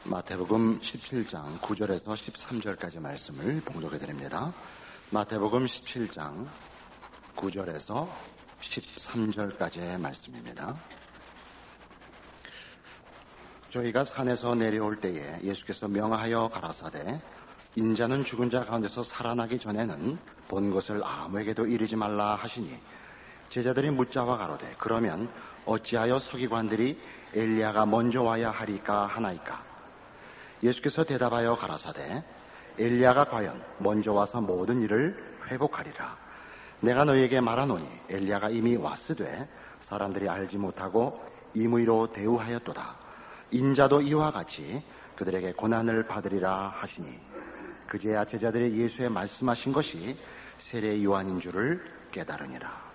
마태복음 17장 9절에서 13절까지 말씀을 봉독해 드립니다. 마태복음 17장 9절에서 13절까지의 말씀입니다. 저희가 산에서 내려올 때에 예수께서 명하여 가라사대 인자는 죽은 자 가운데서 살아나기 전에는 본 것을 아무에게도 이르지 말라 하시니 제자들이 묻자와 가로되 그러면 어찌하여 서기관들이 엘리야가 먼저 와야 하리까 하나이까? 예수께서 대답하여 가라사대 엘리야가 과연 먼저 와서 모든 일을 회복하리라. 내가 너희에게 말하노니 엘리야가 이미 왔으되 사람들이 알지 못하고 임의로 대우하였도다. 인자도 이와 같이 그들에게 고난을 받으리라 하시니 그제야 제자들이 예수의 말씀하신 것이 세례 요한인 줄을 깨달으니라.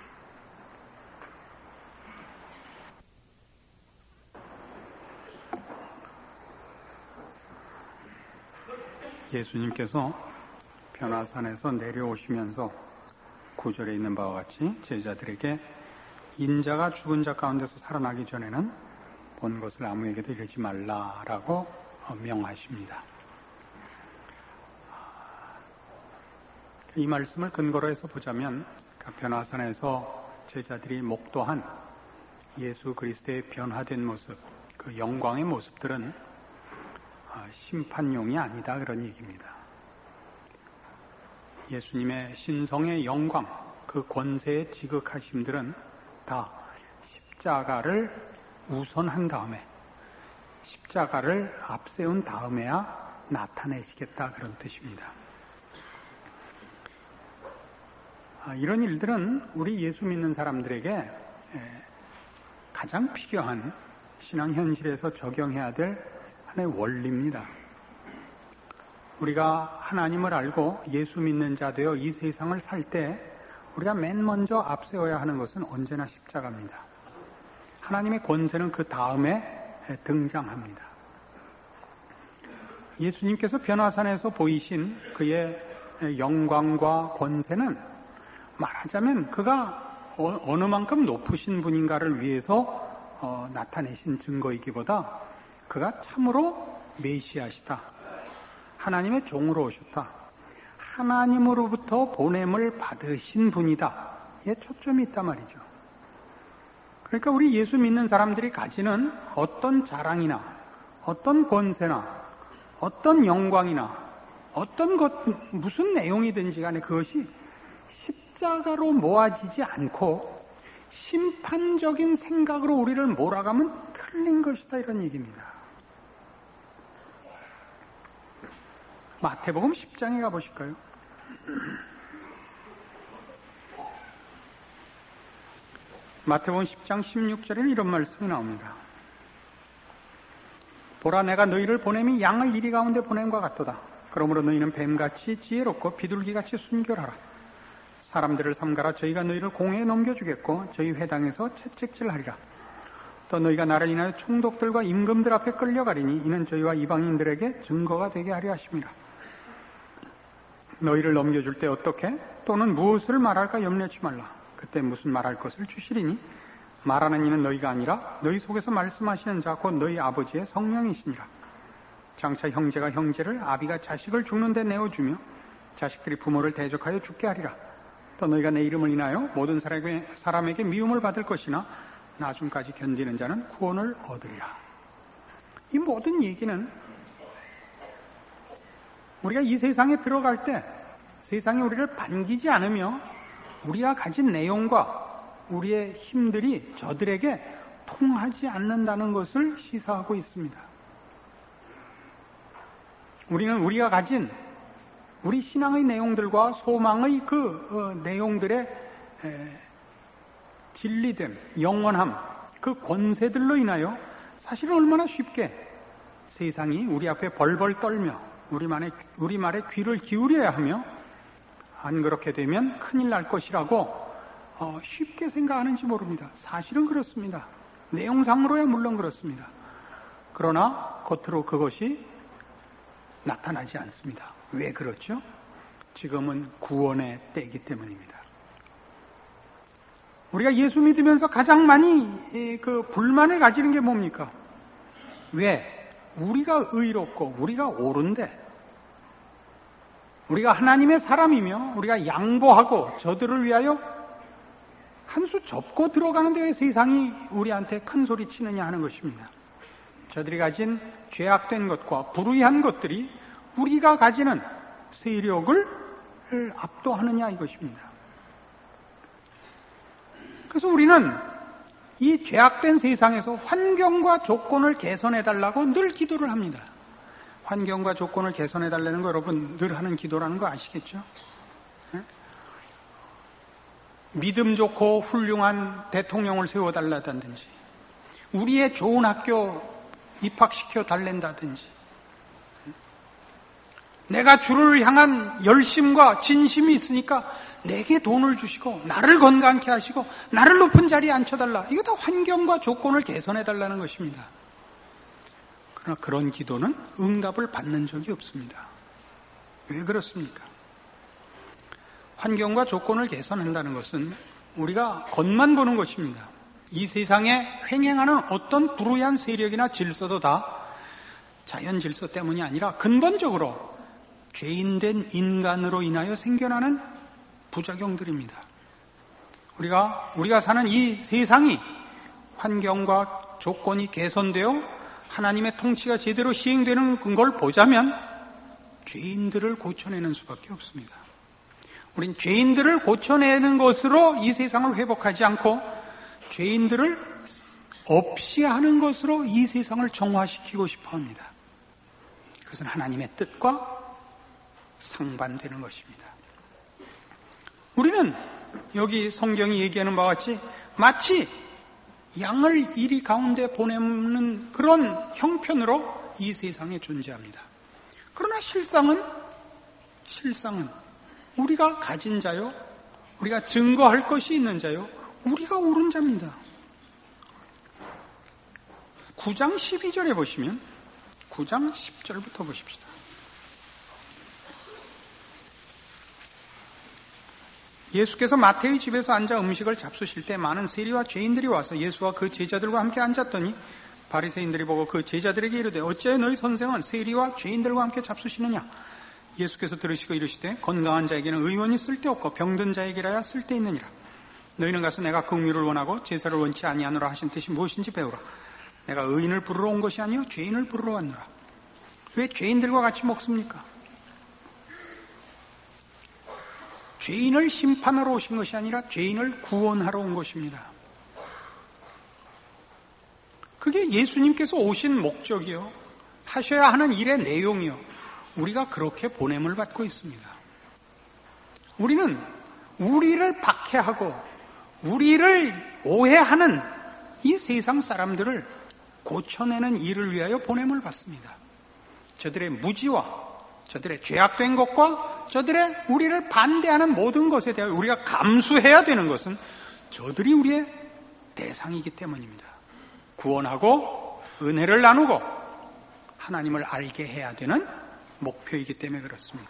예수님께서 변화산에서 내려오시면서 9절에 있는 바와 같이 제자들에게 인자가 죽은 자 가운데서 살아나기 전에는 본 것을 아무에게도 이르지 말라라고 명하십니다. 이 말씀을 근거로 해서 보자면 변화산에서 제자들이 목도한 예수 그리스도의 변화된 모습, 그 영광의 모습들은 심판용이 아니다 그런 얘기입니다. 예수님의 신성의 영광, 그 권세의 지극하심들은 다 십자가를 우선한 다음에 십자가를 앞세운 다음에야 나타내시겠다 그런 뜻입니다. 이런 일들은 우리 예수 믿는 사람들에게 가장 필요한 신앙 현실에서 적용해야 될 하나의 원리입니다. 우리가 하나님을 알고 예수 믿는 자 되어 이 세상을 살 때 우리가 맨 먼저 앞세워야 하는 것은 언제나 십자가입니다. 하나님의 권세는 그 다음에 등장합니다. 예수님께서 변화산에서 보이신 그의 영광과 권세는 말하자면 그가 어느 만큼 높으신 분인가를 위해서 나타내신 증거이기보다 그가 참으로 메시아시다. 하나님의 종으로 오셨다. 하나님으로부터 보냄을 받으신 분이다. 에 초점이 있단 말이죠. 그러니까 우리 예수 믿는 사람들이 가지는 어떤 자랑이나 어떤 권세나 어떤 영광이나 어떤 무슨 내용이든지 간에 그것이 십자가로 모아지지 않고 심판적인 생각으로 우리를 몰아가면 틀린 것이다 이런 얘기입니다. 마태복음 10장에 가보실까요? 마태복음 10장 16절에는 이런 말씀이 나옵니다. 보라 내가 너희를 보냄이 양을 이리 가운데 보냄과 같도다. 그러므로 너희는 뱀같이 지혜롭고 비둘기같이 순결하라. 사람들을 삼가라. 저희가 너희를 공회에 넘겨주겠고 저희 회당에서 채찍질하리라. 또 너희가 나를 인하여 총독들과 임금들 앞에 끌려가리니 이는 저희와 이방인들에게 증거가 되게 하려 하심이라. 너희를 넘겨줄 때 어떻게 또는 무엇을 말할까 염려치 말라. 그때 무슨 말할 것을 주시리니 말하는 이는 너희가 아니라 너희 속에서 말씀하시는 자 곧 너희 아버지의 성령이시니라. 장차 형제가 형제를 아비가 자식을 죽는 데 내어주며 자식들이 부모를 대적하여 죽게 하리라. 또 너희가 내 이름을 인하여 모든 사람에게 미움을 받을 것이나 나중까지 견디는 자는 구원을 얻으리라. 이 모든 얘기는 우리가 이 세상에 들어갈 때 세상이 우리를 반기지 않으며 우리가 가진 내용과 우리의 힘들이 저들에게 통하지 않는다는 것을 시사하고 있습니다. 우리는 우리가 가진 우리 신앙의 내용들과 소망의 그 내용들의 진리됨, 영원함, 그 권세들로 인하여 사실은 얼마나 쉽게 세상이 우리 앞에 벌벌 떨며 우리 말에 귀를 기울여야 하며 안 그렇게 되면 큰일 날 것이라고 쉽게 생각하는지 모릅니다. 사실은 그렇습니다. 내용상으로야 물론 그렇습니다. 그러나 겉으로 그것이 나타나지 않습니다. 왜 그렇죠? 지금은 구원의 때이기 때문입니다. 우리가 예수 믿으면서 가장 많이 그 불만을 가지는 게 뭡니까? 왜? 우리가 의롭고 우리가 옳은데, 우리가 하나님의 사람이며 우리가 양보하고 저들을 위하여 한 수 접고 들어가는데 왜 세상이 우리한테 큰 소리 치느냐 하는 것입니다. 저들이 가진 죄악된 것과 불의한 것들이 우리가 가지는 세력을 압도하느냐 이것입니다. 그래서 우리는 이 죄악된 세상에서 환경과 조건을 개선해달라고 늘 기도를 합니다. 환경과 조건을 개선해달라는 거 여러분 늘 하는 기도라는 거 아시겠죠? 믿음 좋고 훌륭한 대통령을 세워달라든지, 우리의 좋은 학교 입학시켜 달랜다든지, 내가 주를 향한 열심과 진심이 있으니까 내게 돈을 주시고 나를 건강케 하시고 나를 높은 자리에 앉혀달라. 이거 다 환경과 조건을 개선해달라는 것입니다. 그러나 그런 기도는 응답을 받는 적이 없습니다. 왜 그렇습니까? 환경과 조건을 개선한다는 것은 우리가 겉만 보는 것입니다. 이 세상에 횡행하는 어떤 불우한 세력이나 질서도 다 자연 질서 때문이 아니라 근본적으로 죄인된 인간으로 인하여 생겨나는 부작용들입니다. 우리가 사는 이 세상이 환경과 조건이 개선되어 하나님의 통치가 제대로 시행되는 걸 보자면 죄인들을 고쳐내는 수밖에 없습니다. 우린 죄인들을 고쳐내는 것으로 이 세상을 회복하지 않고 죄인들을 없이 하는 것으로 이 세상을 정화시키고 싶어 합니다. 그것은 하나님의 뜻과 상반되는 것입니다. 우리는 여기 성경이 얘기하는 바와 같이 마치 양을 이리 가운데 보내는 그런 형편으로 이 세상에 존재합니다. 그러나 실상은 우리가 가진 자요, 우리가 증거할 것이 있는 자요, 우리가 옳은 자입니다. 9장 12절에 보시면 9장 10절부터 보십시다. 예수께서 마태의 집에서 앉아 음식을 잡수실 때 많은 세리와 죄인들이 와서 예수와 그 제자들과 함께 앉았더니 바리새인들이 보고 그 제자들에게 이르되 어찌하여 너희 선생은 세리와 죄인들과 함께 잡수시느냐? 예수께서 들으시고 이르시되 건강한 자에게는 의원이 쓸데없고 병든 자에게라야 쓸데있느니라. 너희는 가서 내가 긍휼을 원하고 제사를 원치 아니하노라 하신 뜻이 무엇인지 배우라. 내가 의인을 부르러 온 것이 아니요 죄인을 부르러 왔노라. 왜 죄인들과 같이 먹습니까? 죄인을 심판하러 오신 것이 아니라 죄인을 구원하러 온 것입니다. 그게 예수님께서 오신 목적이요, 하셔야 하는 일의 내용이요, 우리가 그렇게 보냄을 받고 있습니다. 우리는 우리를 박해하고 우리를 오해하는 이 세상 사람들을 고쳐내는 일을 위하여 보냄을 받습니다. 저들의 무지와 저들의 죄악된 것과 저들의 우리를 반대하는 모든 것에 대하여 우리가 감수해야 되는 것은 저들이 우리의 대상이기 때문입니다. 구원하고 은혜를 나누고 하나님을 알게 해야 되는 목표이기 때문에 그렇습니다.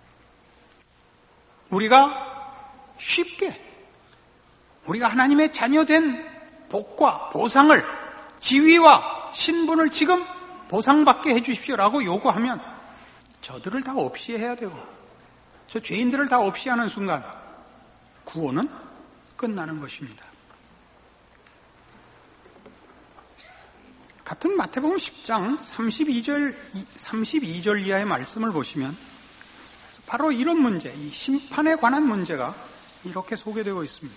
우리가 쉽게 우리가 하나님의 자녀된 복과 보상을, 지위와 신분을 지금 보상받게 해주십시오라고 요구하면 저들을 다 없이 해야 되고 저 죄인들을 다 없이 하는 순간 구원은 끝나는 것입니다. 같은 마태복음 10장 32절 이하의 말씀을 보시면 바로 이런 문제, 이 심판에 관한 문제가 이렇게 소개되고 있습니다.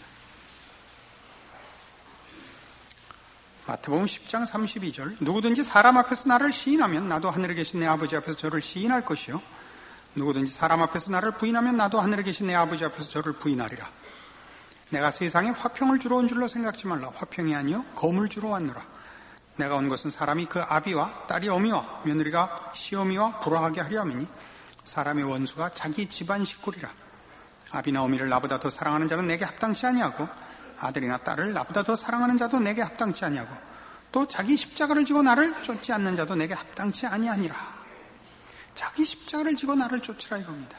마태복음 10장 32절 누구든지 사람 앞에서 나를 시인하면 나도 하늘에 계신 내 아버지 앞에서 저를 시인할 것이요 누구든지 사람 앞에서 나를 부인하면 나도 하늘에 계신 내 아버지 앞에서 저를 부인하리라. 내가 세상에 화평을 주러 온 줄로 생각지 말라. 화평이 아니요 검을 주러 왔노라. 내가 온 것은 사람이 그 아비와 딸이 어미와 며느리가 시어미와 불화하게 하려 함이니 사람의 원수가 자기 집안 식구리라. 아비나 어미를 나보다 더 사랑하는 자는 내게 합당치 아니하고 아들이나 딸을 나보다 더 사랑하는 자도 내게 합당치 아니하고 또 자기 십자가를 지고 나를 쫓지 않는 자도 내게 합당치 아니하니라. 자기 십자가를 지고 나를 쫓으라 이겁니다.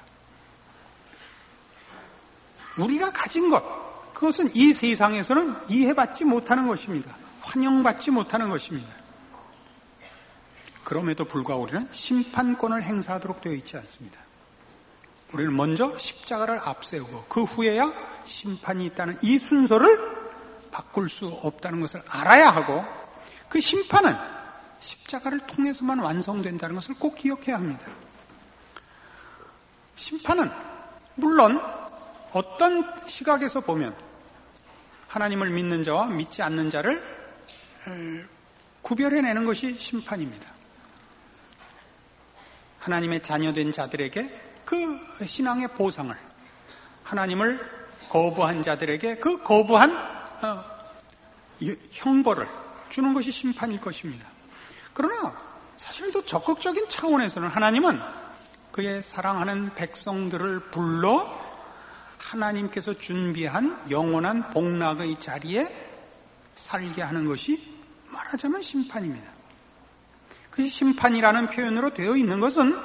우리가 가진 것, 그것은 이 세상에서는 이해받지 못하는 것입니다. 환영받지 못하는 것입니다. 그럼에도 불구하고 우리는 심판권을 행사하도록 되어 있지 않습니다. 우리는 먼저 십자가를 앞세우고 그 후에야 심판이 있다는 이 순서를 바꿀 수 없다는 것을 알아야 하고, 그 심판은 십자가를 통해서만 완성된다는 것을 꼭 기억해야 합니다. 심판은 물론 어떤 시각에서 보면 하나님을 믿는 자와 믿지 않는 자를 구별해내는 것이 심판입니다. 하나님의 자녀된 자들에게 그 신앙의 보상을, 하나님을 거부한 자들에게 그 거부한 형벌을 주는 것이 심판일 것입니다. 그러나 사실 또 적극적인 차원에서는 하나님은 그의 사랑하는 백성들을 불러 하나님께서 준비한 영원한 복락의 자리에 살게 하는 것이 말하자면 심판입니다. 그 심판이라는 표현으로 되어 있는 것은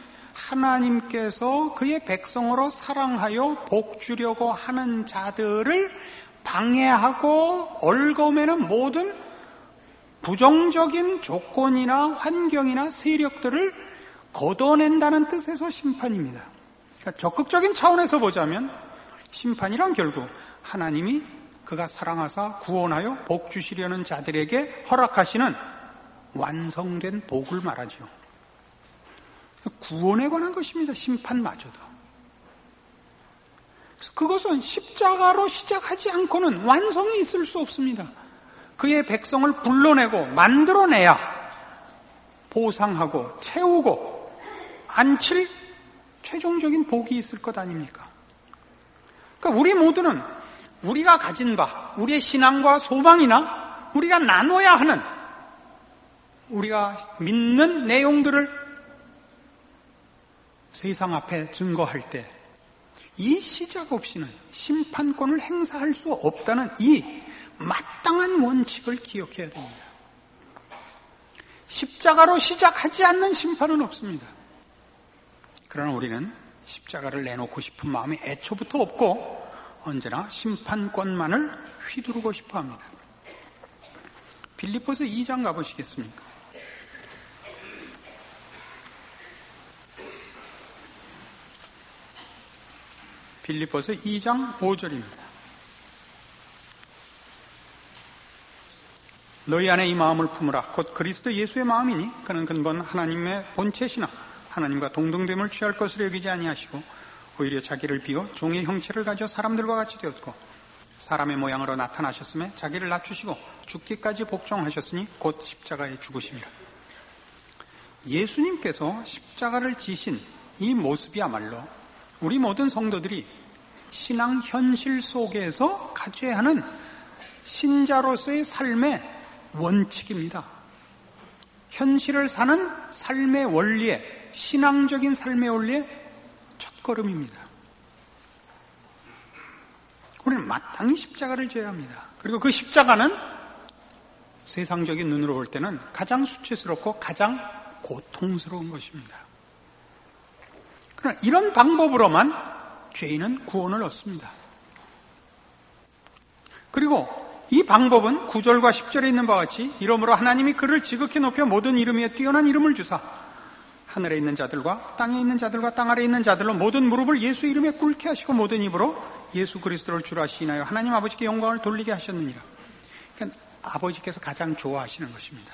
하나님께서 그의 백성으로 사랑하여 복 주려고 하는 자들을 방해하고 얽어매는 모든 부정적인 조건이나 환경이나 세력들을 걷어낸다는 뜻에서 심판입니다. 그러니까 적극적인 차원에서 보자면 심판이란 결국 하나님이 그가 사랑하사 구원하여 복 주시려는 자들에게 허락하시는 완성된 복을 말하죠. 구원에 관한 것입니다. 심판마저도. 그것은 십자가로 시작하지 않고는 완성이 있을 수 없습니다. 그의 백성을 불러내고 만들어내야 보상하고 채우고 안칠 최종적인 복이 있을 것 아닙니까? 그러니까 우리 모두는 우리가 가진 바, 우리의 신앙과 소망이나 우리가 나눠야 하는, 우리가 믿는 내용들을 세상 앞에 증거할 때 이 시작 없이는 심판권을 행사할 수 없다는 이 마땅한 원칙을 기억해야 됩니다. 십자가로 시작하지 않는 심판은 없습니다. 그러나 우리는 십자가를 내놓고 싶은 마음이 애초부터 없고 언제나 심판권만을 휘두르고 싶어 합니다. 빌립보서 2장 가보시겠습니까? 빌립보서 2장 5절입니다. 너희 안에 이 마음을 품으라. 곧 그리스도 예수의 마음이니 그는 근본 하나님의 본체시나 하나님과 동등됨을 취할 것으로 여기지 아니하시고 오히려 자기를 비워 종의 형체를 가져 사람들과 같이 되었고 사람의 모양으로 나타나셨음에 자기를 낮추시고 죽기까지 복종하셨으니 곧 십자가에 죽으심이라. 예수님께서 십자가를 지신 이 모습이야말로 우리 모든 성도들이 신앙 현실 속에서 가져야 하는 신자로서의 삶의 원칙입니다. 현실을 사는 삶의 원리에, 신앙적인 삶의 원리의 첫걸음입니다. 우리는 마땅히 십자가를 져야 합니다. 그리고 그 십자가는 세상적인 눈으로 볼 때는 가장 수치스럽고 가장 고통스러운 것입니다. 그러나 이런 방법으로만 죄인은 구원을 얻습니다. 그리고 이 방법은 9절과 10절에 있는 바와 같이 이러므로 하나님이 그를 지극히 높여 모든 이름 위에 뛰어난 이름을 주사 하늘에 있는 자들과 땅에 있는 자들과 땅 아래에 있는 자들로 모든 무릎을 예수 이름에 꿇게 하시고 모든 입으로 예수 그리스도를 주라 시인하여 하나님 아버지께 영광을 돌리게 하셨느니라. 그러니까 아버지께서 가장 좋아하시는 것입니다.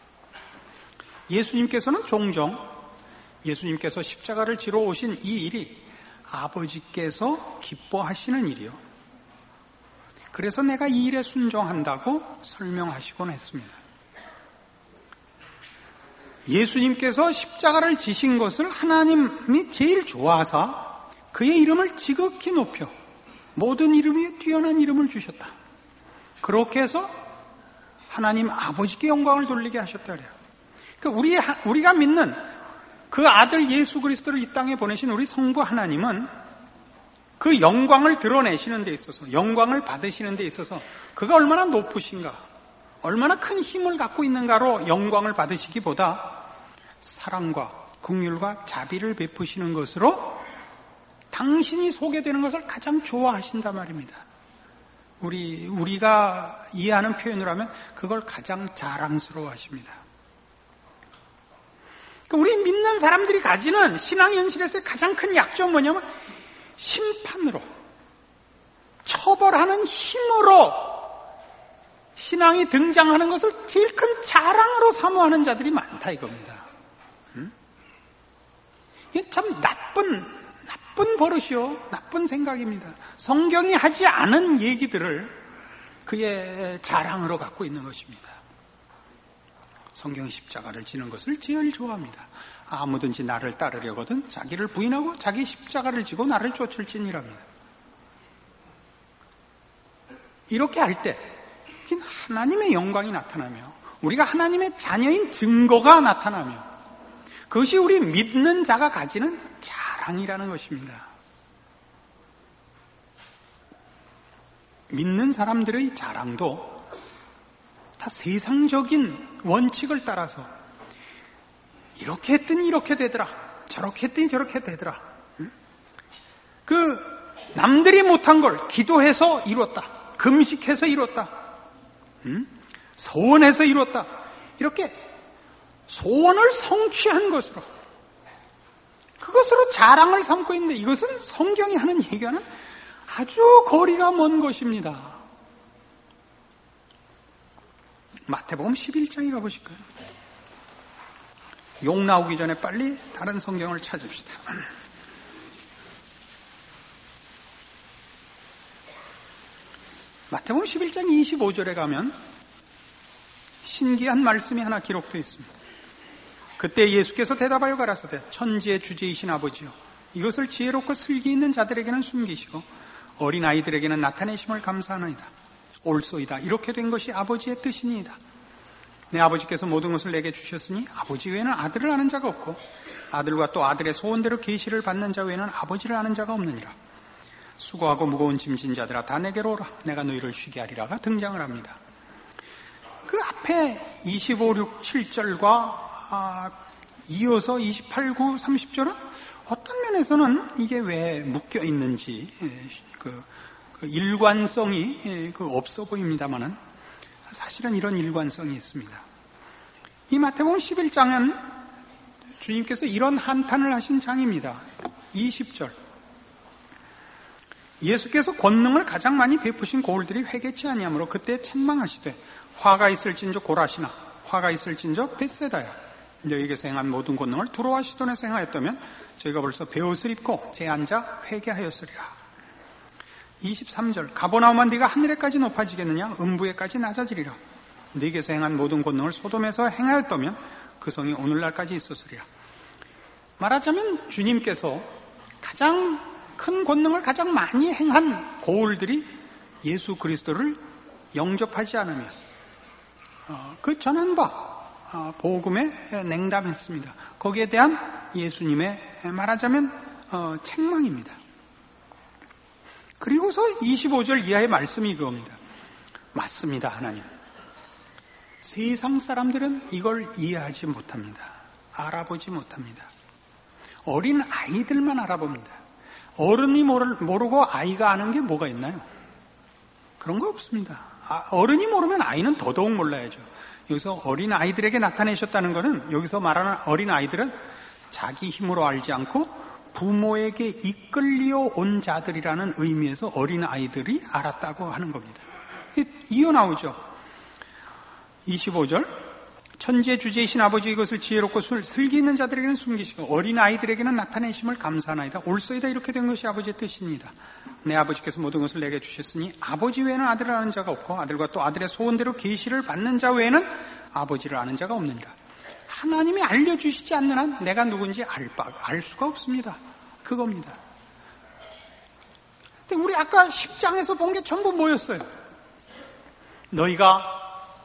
예수님께서는 종종 예수님께서 십자가를 지러 오신 이 일이 아버지께서 기뻐하시는 일이요. 그래서 내가 이 일에 순종한다고 설명하시곤 했습니다. 예수님께서 십자가를 지신 것을 하나님이 제일 좋아하사 그의 이름을 지극히 높여 모든 이름 위에 뛰어난 이름을 주셨다. 그렇게 해서 하나님 아버지께 영광을 돌리게 하셨다 그래요. 그러니까 우리가 믿는 그 아들 예수 그리스도를 이 땅에 보내신 우리 성부 하나님은 그 영광을 드러내시는 데 있어서, 영광을 받으시는 데 있어서 그가 얼마나 높으신가, 얼마나 큰 힘을 갖고 있는가로 영광을 받으시기보다 사랑과 긍휼과 자비를 베푸시는 것으로 당신이 소개되는 것을 가장 좋아하신단 말입니다. 우리가 이해하는 표현으로 하면 그걸 가장 자랑스러워하십니다. 우리 믿는 사람들이 가지는 신앙 현실에서의 가장 큰 약점은 뭐냐면 심판으로, 처벌하는 힘으로 신앙이 등장하는 것을 제일 큰 자랑으로 사모하는 자들이 많다 이겁니다. 이게 참 나쁜 버릇이요, 나쁜 생각입니다. 성경이 하지 않은 얘기들을 그의 자랑으로 갖고 있는 것입니다. 성경이 십자가를 지는 것을 제일 좋아합니다. 아무든지 나를 따르려거든 자기를 부인하고 자기 십자가를 지고 나를 쫓을지니랍니다. 이렇게 할 때 하나님의 영광이 나타나며 우리가 하나님의 자녀인 증거가 나타나며 그것이 우리 믿는 자가 가지는 자랑이라는 것입니다. 믿는 사람들의 자랑도 다 세상적인 원칙을 따라서 이렇게 했더니 이렇게 되더라, 저렇게 했더니 저렇게 되더라. 남들이 못한 걸 기도해서 이뤘다, 금식해서 이뤘다, 소원해서 이뤘다, 이렇게 소원을 성취한 것으로, 그것으로 자랑을 삼고 있는데 이것은 성경이 하는 얘기와는 아주 거리가 먼 것입니다. 마태복음 11장에 가보실까요? 욕 나오기 전에 빨리 다른 성경을 찾읍시다. 마태복음 11장 25절에 가면 신기한 말씀이 하나 기록되어 있습니다. 그때 예수께서 대답하여 가라사대 천지의 주제이신 아버지여, 이것을 지혜롭고 슬기 있는 자들에게는 숨기시고 어린아이들에게는 나타내심을 감사하나이다. 옳소이다. 이렇게 된 것이 아버지의 뜻이니이다. 내 아버지께서 모든 것을 내게 주셨으니 아버지 외에는 아들을 아는 자가 없고 아들과 또 아들의 소원대로 계시를 받는 자 외에는 아버지를 아는 자가 없느니라. 수고하고 무거운 짐진 자들아 다 내게로 오라. 내가 너희를 쉬게 하리라가 등장을 합니다. 그 앞에 25, 6, 7절과 이어서 28, 9, 30절은 어떤 면에서는 이게 왜 묶여 있는지 그 일관성이 없어 보입니다만은 사실은 이런 일관성이 있습니다. 이 마태복음 11장은 주님께서 이런 한탄을 하신 장입니다. 20절. 예수께서 권능을 가장 많이 베푸신 고을들이 회개치 아니하므로 그때 책망하시되 화가 있을진저 고라시나 화가 있을진저 벳세다야, 너희에게서 행한 모든 권능을 두로와 시돈에서 행하였다면 저희가 벌써 베옷을 입고 제 앉아 회개하였으리라. 23절. 가버나움아 네가 하늘에까지 높아지겠느냐, 음부에까지 낮아지리라. 네게서 행한 모든 권능을 소돔에서 행하였다면 그 성이 오늘날까지 있었으리라. 말하자면 주님께서 가장 큰 권능을 가장 많이 행한 고을들이 예수 그리스도를 영접하지 않으며 그 전한 바 복음에 냉담했습니다. 거기에 대한 예수님의 말하자면 책망입니다. 그리고서 25절 이하의 말씀이 그겁니다. 맞습니다, 하나님. 세상 사람들은 이걸 이해하지 못합니다. 알아보지 못합니다. 어린 아이들만 알아봅니다. 어른이 모르고 아이가 아는 게 뭐가 있나요? 그런 거 없습니다. 어른이 모르면 아이는 더더욱 몰라야죠. 여기서 어린 아이들에게 나타내셨다는 것은, 여기서 말하는 어린 아이들은 자기 힘으로 알지 않고 부모에게 이끌려 온 자들이라는 의미에서 어린 아이들이 알았다고 하는 겁니다. 이어 나오죠. 25절. 천지의 주제이신 아버지 이것을 지혜롭고 슬기 있는 자들에게는 숨기시고 어린 아이들에게는 나타내심을 감사하나이다. 옳소이다. 이렇게 된 것이 아버지의 뜻입니다. 내 아버지께서 모든 것을 내게 주셨으니 아버지 외에는 아들을 아는 자가 없고 아들과 또 아들의 소원대로 계시를 받는 자 외에는 아버지를 아는 자가 없느니라. 하나님이 알려주시지 않는 한 내가 누군지 알 수가 없습니다. 그겁니다. 근데 우리 아까 10장에서 본 게 전부 뭐였어요? 너희가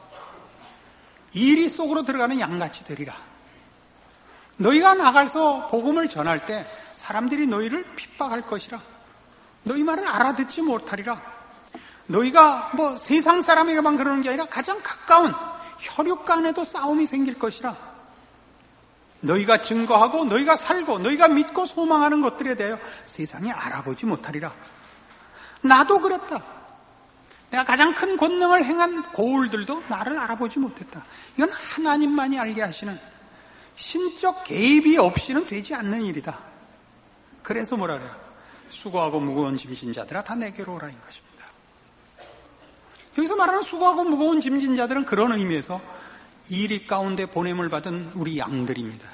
이리 속으로 들어가는 양같이 되리라. 너희가 나가서 복음을 전할 때 사람들이 너희를 핍박할 것이라. 너희 말을 알아듣지 못하리라. 너희가 세상 사람에게만 그러는 게 아니라 가장 가까운 혈육 간에도 싸움이 생길 것이라. 너희가 증거하고 너희가 살고 너희가 믿고 소망하는 것들에 대하여 세상이 알아보지 못하리라. 나도 그랬다. 내가 가장 큰 권능을 행한 고울들도 나를 알아보지 못했다. 이건 하나님만이 알게 하시는 신적 개입이 없이는 되지 않는 일이다. 그래서 뭐라 그래요? 수고하고 무거운 짐진 자들아 다 내게로 오라 인 것입니다. 여기서 말하는 수고하고 무거운 짐진 자들은 그런 의미에서 이리 가운데 보냄을 받은 우리 양들입니다.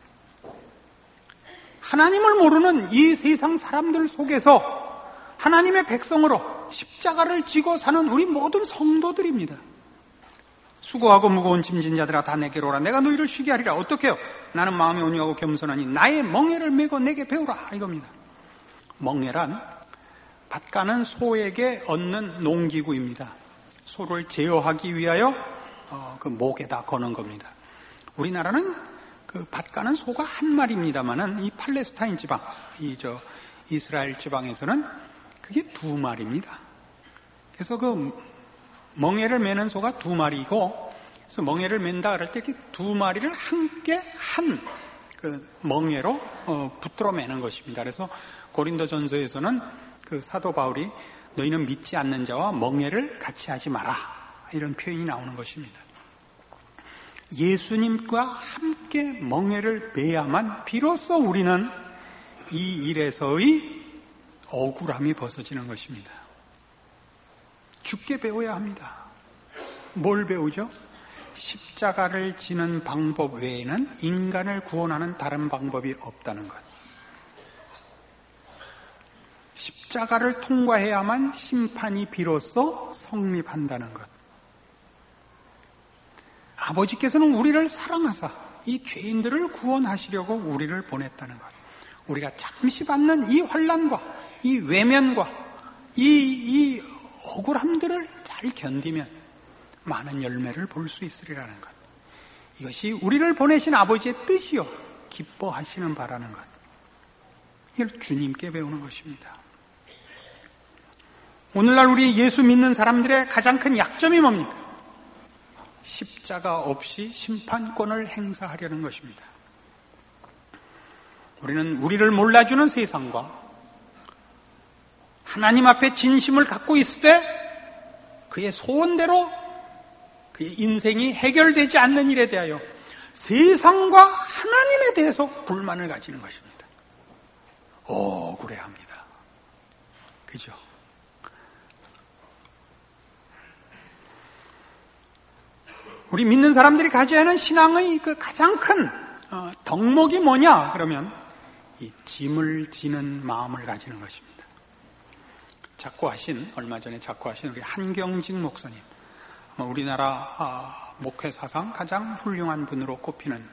하나님을 모르는 이 세상 사람들 속에서 하나님의 백성으로 십자가를 지고 사는 우리 모든 성도들입니다. 수고하고 무거운 짐진 자들아 다 내게로 오라. 내가 너희를 쉬게 하리라. 어떻게 해요? 나는 마음이 온유하고 겸손하니 나의 멍에를 메고 내게 배우라. 이겁니다. 멍에란 밭 가는 소에게 얻는 농기구입니다. 소를 제어하기 위하여 그 목에다 거는 겁니다. 우리나라는 그 밭 가는 소가 한 마리입니다만은 이 팔레스타인 지방, 이스라엘 지방에서는 그게 2마리입니다. 그래서 그 멍에를 매는 소가 2마리고, 그래서 멍에를 맨다 그럴 때 이렇게 2마리를 함께 한 그 멍에로 붙들어 매는 것입니다. 그래서 고린도전서에서는 그 사도 바울이 너희는 믿지 않는 자와 멍에를 같이 하지 마라, 이런 표현이 나오는 것입니다. 예수님과 함께 멍에를 매야만 비로소 우리는 이 일에서의 억울함이 벗어지는 것입니다. 죽게 배워야 합니다. 뭘 배우죠? 십자가를 지는 방법 외에는 인간을 구원하는 다른 방법이 없다는 것. 십자가를 통과해야만 심판이 비로소 성립한다는 것. 아버지께서는 우리를 사랑하사 이 죄인들을 구원하시려고 우리를 보냈다는 것. 우리가 잠시 받는 이 환난과 이 외면과 이 억울함들을 잘 견디면 많은 열매를 볼 수 있으리라는 것. 이것이 우리를 보내신 아버지의 뜻이요 기뻐하시는 바라는 것. 이걸 주님께 배우는 것입니다. 오늘날 우리 예수 믿는 사람들의 가장 큰 약점이 뭡니까? 십자가 없이 심판권을 행사하려는 것입니다. 우리는 우리를 몰라주는 세상과 하나님 앞에 진심을 갖고 있을 때 그의 소원대로 그의 인생이 해결되지 않는 일에 대하여 세상과 하나님에 대해서 불만을 가지는 것입니다. 억울해합니다. 그죠? 우리 믿는 사람들이 가져야 하는 신앙의 그 가장 큰 덕목이 뭐냐? 그러면 이 짐을 지는 마음을 가지는 것입니다. 얼마 전에 작고하신 우리 한경직 목사님, 우리나라 목회 사상 가장 훌륭한 분으로 꼽히는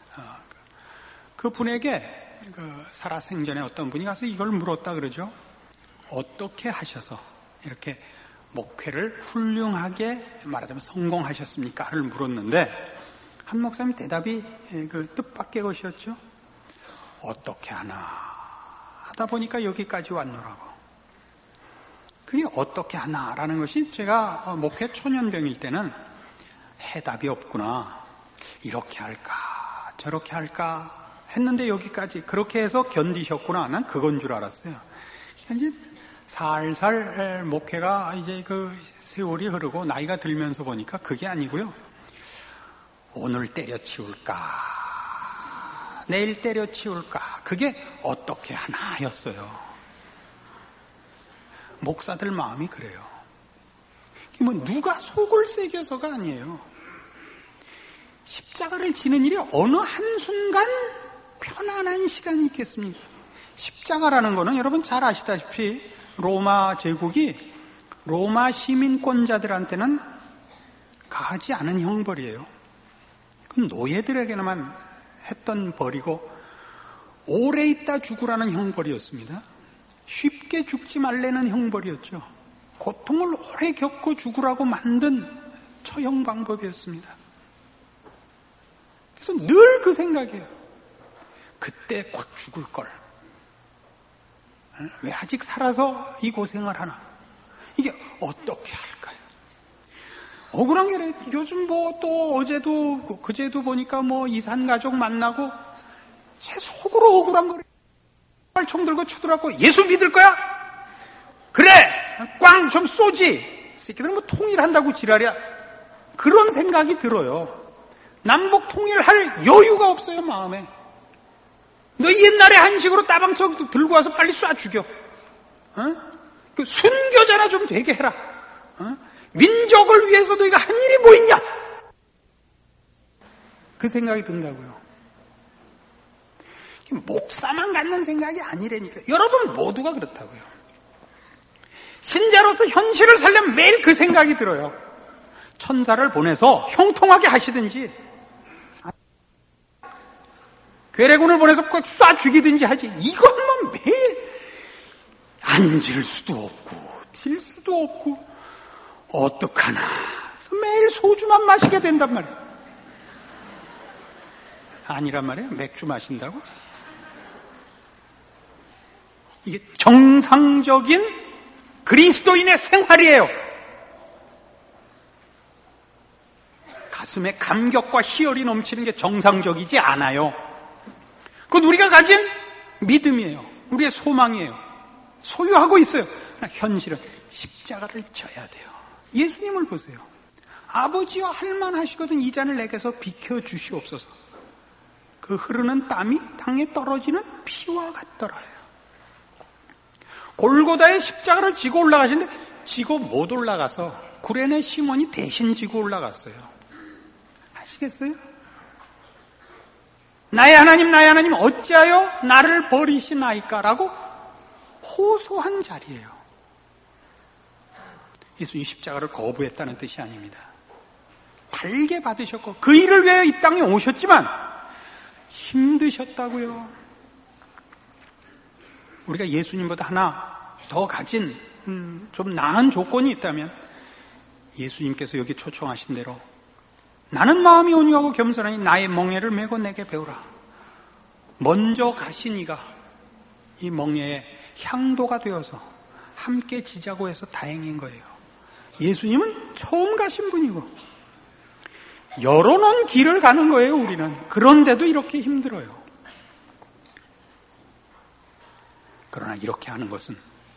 그 분에게 살아생전에 어떤 분이 가서 이걸 물었다 그러죠. 어떻게 하셔서 이렇게 목회를 훌륭하게 말하자면 성공하셨습니까?를 물었는데 한 목사님 대답이 그 뜻밖의 것이었죠. 어떻게 하나 하다 보니까 여기까지 왔노라고. 그게 어떻게 하나라는 것이 제가 목회 초년병일 때는 해답이 없구나. 이렇게 할까 저렇게 할까 했는데 여기까지 그렇게 해서 견디셨구나. 난 그건 줄 알았어요. 이제 살살 목회가 이제 그 세월이 흐르고 나이가 들면서 보니까 그게 아니고요. 오늘 때려치울까 내일 때려치울까 그게 어떻게 하나였어요. 목사들 마음이 그래요. 누가 속을 새겨서가 아니에요. 십자가를 지는 일이 어느 한순간 편안한 시간이 있겠습니까? 십자가라는 거는 여러분 잘 아시다시피 로마 제국이 로마 시민권자들한테는 가하지 않은 형벌이에요. 그건 노예들에게만 했던 벌이고 오래 있다 죽으라는 형벌이었습니다. 쉽게 죽지 말라는 형벌이었죠. 고통을 오래 겪고 죽으라고 만든 처형 방법이었습니다. 그래서 늘 그 생각이에요. 그때 꽉 죽을 걸. 왜 아직 살아서 이 고생을 하나? 이게 어떻게 할까요? 억울한 게 요즘 또 어제도 그제도 보니까 이산 가족 만나고 제 속으로 억울한 거를 총 들고 쳐들어갖고 예수 믿을 거야? 그래! 꽝 좀 쏘지! 새끼들은 통일한다고 지랄이야. 그런 생각이 들어요. 남북 통일할 여유가 없어요, 마음에. 너 옛날에 한식으로 따방석 들고 와서 빨리 쏴 죽여. 그 순교자나 좀 되게 해라. 민족을 위해서 너희가 한 일이 뭐 있냐? 그 생각이 든다고요. 목사만 갖는 생각이 아니라니까. 여러분 모두가 그렇다고요. 신자로서 현실을 살려면 매일 그 생각이 들어요. 천사를 보내서 형통하게 하시든지 괴뢰군을 보내서 꼭 쏴 죽이든지 하지. 이건 뭐 매일 앉을 수도 없고 질 수도 없고 어떡하나. 매일 소주만 마시게 된단 말이에요. 아니란 말이에요. 맥주 마신다고? 이게 정상적인 그리스도인의 생활이에요. 가슴에 감격과 희열이 넘치는 게 정상적이지 않아요. 그건 우리가 가진 믿음이에요. 우리의 소망이에요. 소유하고 있어요. 그러나 현실은 십자가를 져야 돼요. 예수님을 보세요. 아버지와 할만하시거든 이 잔을 내게서 비켜주시옵소서. 그 흐르는 땀이 땅에 떨어지는 피와 같더라요. 골고다의 십자가를 지고 올라가시는데 지고 못 올라가서 구레네 시몬이 대신 지고 올라갔어요. 아시겠어요? 나의 하나님 어찌하여 나를 버리시나이까라고 호소한 자리예요. 예수님 십자가를 거부했다는 뜻이 아닙니다. 달게 받으셨고 그 일을 위해 이 땅에 오셨지만 힘드셨다고요. 우리가 예수님보다 하나 더 가진 좀 나은 조건이 있다면 예수님께서 여기 초청하신 대로 나는 마음이 온유하고 겸손하니 나의 멍에를 메고 내게 배우라. 먼저 가신 이가 이 멍에의 향도가 되어서 함께 지자고 해서 다행인 거예요. 예수님은 처음 가신 분이고 열어놓은 길을 가는 거예요. 우리는. 그런데도 이렇게 힘들어요. 그러나 이렇게 하는 것은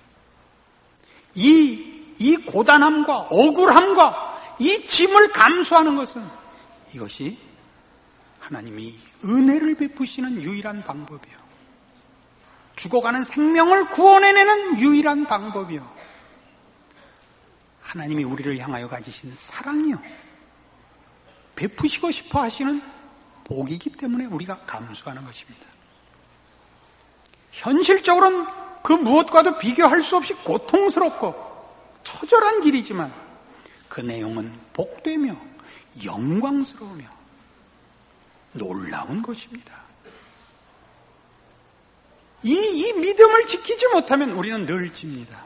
이 고단함과 억울함과 이 짐을 감수하는 것은 이것이 하나님이 은혜를 베푸시는 유일한 방법이요. 죽어가는 생명을 구원해내는 유일한 방법이요. 하나님이 우리를 향하여 가지신 사랑이요. 베푸시고 싶어 하시는 복이기 때문에 우리가 감수하는 것입니다. 현실적으로는 그 무엇과도 비교할 수 없이 고통스럽고 처절한 길이지만 그 내용은 복되며 영광스러우며 놀라운 것입니다. 이 믿음을 지키지 못하면 우리는 늘 집니다.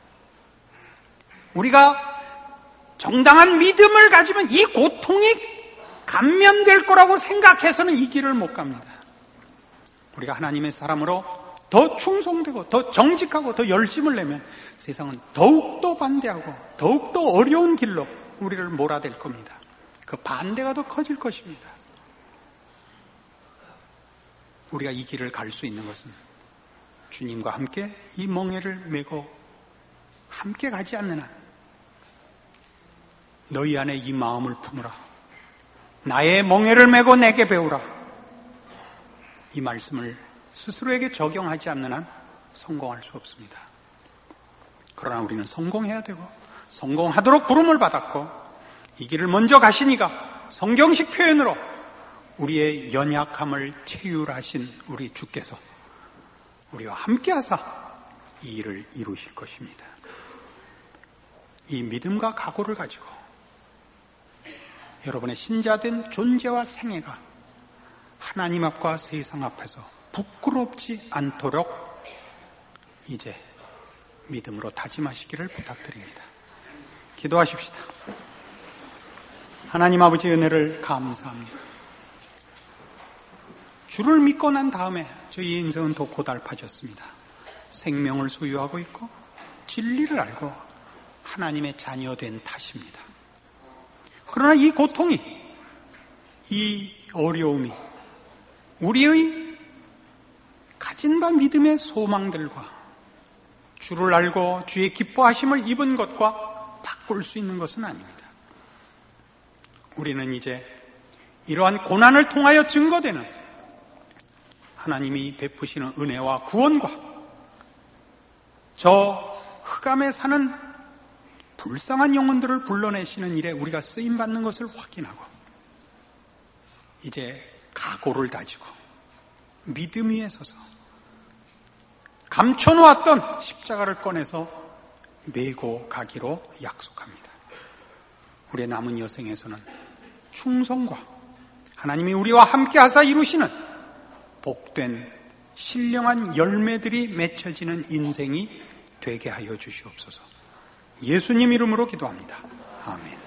우리가 정당한 믿음을 가지면 이 고통이 감면될 거라고 생각해서는 이 길을 못 갑니다. 우리가 하나님의 사람으로 더 충성되고 더 정직하고 더 열심을 내면 세상은 더욱더 반대하고 더욱더 어려운 길로 우리를 몰아댈 겁니다. 그 반대가 더 커질 것입니다. 우리가 이 길을 갈 수 있는 것은 주님과 함께 이 멍에를 메고 함께 가지 않는 한 너희 안에 이 마음을 품으라. 나의 멍에를 메고 내게 배우라. 이 말씀을 스스로에게 적용하지 않는 한 성공할 수 없습니다. 그러나 우리는 성공해야 되고 성공하도록 부름을 받았고 이 길을 먼저 가신 이가 성경식 표현으로 우리의 연약함을 체휼하신 우리 주께서 우리와 함께 하사 이 일을 이루실 것입니다. 이 믿음과 각오를 가지고 여러분의 신자된 존재와 생애가 하나님 앞과 세상 앞에서 부끄럽지 않도록 이제 믿음으로 다짐하시기를 부탁드립니다. 기도하십시다. 하나님 아버지 은혜를 감사합니다. 주를 믿고 난 다음에 저희 인생은 더 고달파졌습니다. 생명을 소유하고 있고 진리를 알고 하나님의 자녀된 탓입니다. 그러나 이 고통이, 이 어려움이 우리의 가진 바 믿음의 소망들과 주를 알고 주의 기뻐하심을 입은 것과 바꿀 수 있는 것은 아닙니다. 우리는 이제 이러한 고난을 통하여 증거되는 하나님이 베푸시는 은혜와 구원과 저 흑암에 사는 불쌍한 영혼들을 불러내시는 일에 우리가 쓰임받는 것을 확인하고 이제 각오를 다지고 믿음 위에 서서 감춰놓았던 십자가를 꺼내서 메고 가기로 약속합니다. 우리의 남은 여생에서는 충성과 하나님이 우리와 함께 하사 이루시는 복된 신령한 열매들이 맺혀지는 인생이 되게 하여 주시옵소서. 예수님 이름으로 기도합니다. 아멘.